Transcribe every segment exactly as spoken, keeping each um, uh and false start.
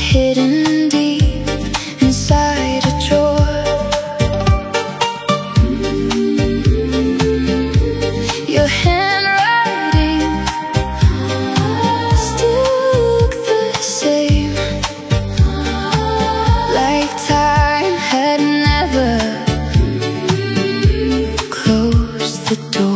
hidden deep inside a drawer. Your handwriting still look the same, like time had never closed the door.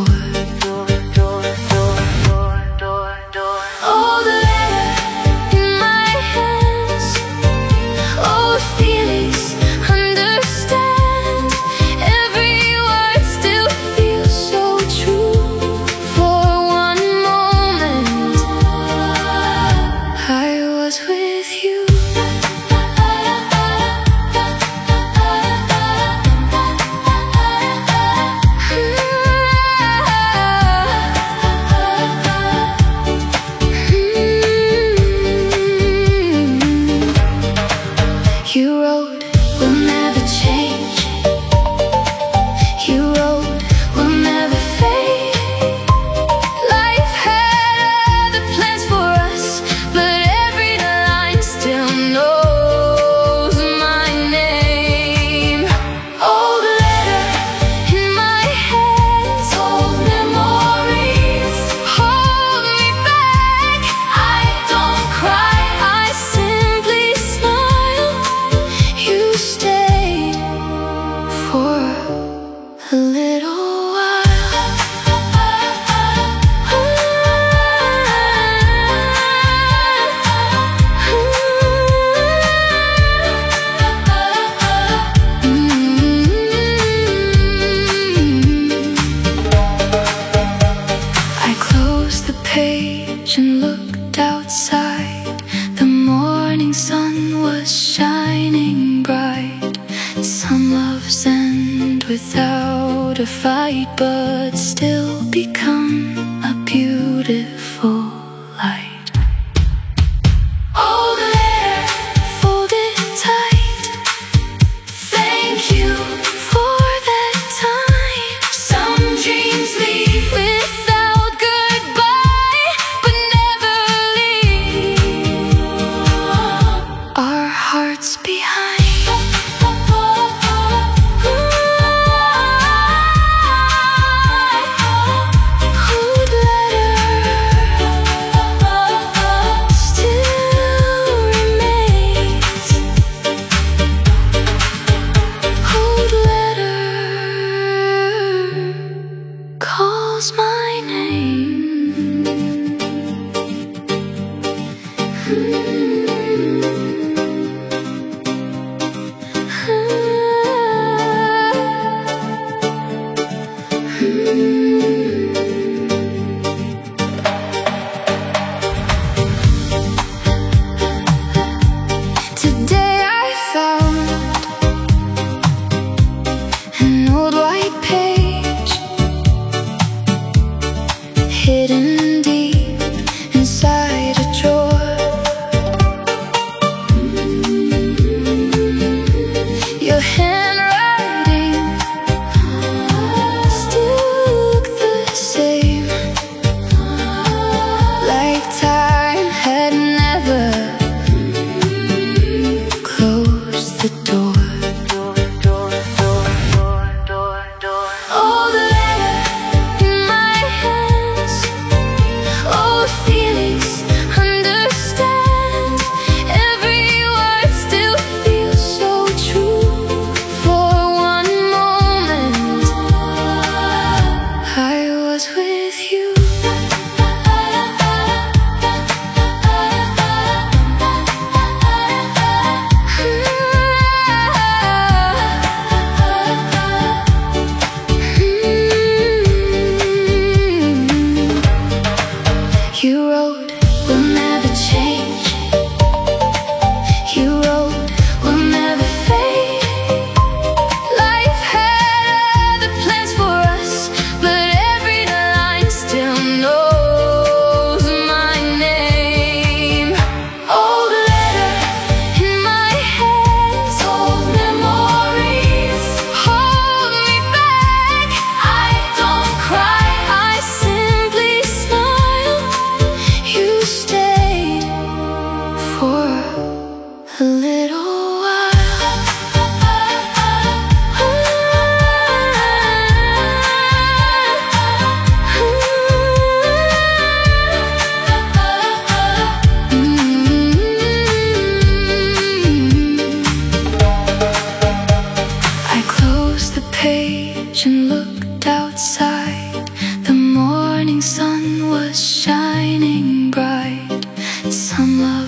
You wrote, we'll never change. You wrote, we'll never fade. Life had other plans for us, but every line still knows my name. Old letter in my hands, old memories hold me back. I don't cry, I simply smile. You stayed for a little while. I closed the page and looked outside. The morning sun was shining bright. Some loves end without a fight, but still become a beautiful light. Old letter, folded tight. Thank you for that time. Some dreams leave without goodbye, but never leave our hearts behind. Calls my name. Today I found an old white page, hidden deep inside a drawer.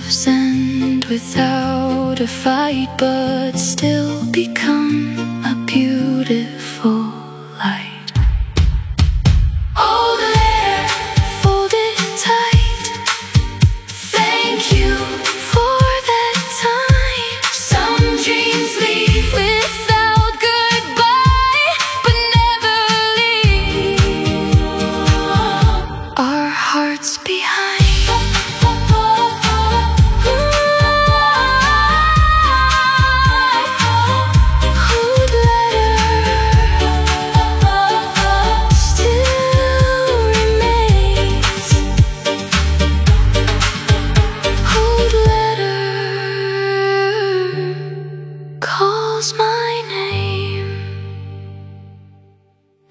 moves end without a fight, but still become a beautiful light. Old letter, fold it tight. Thank you for that time. Some dreams leave without goodbye, but never leave our hearts behind.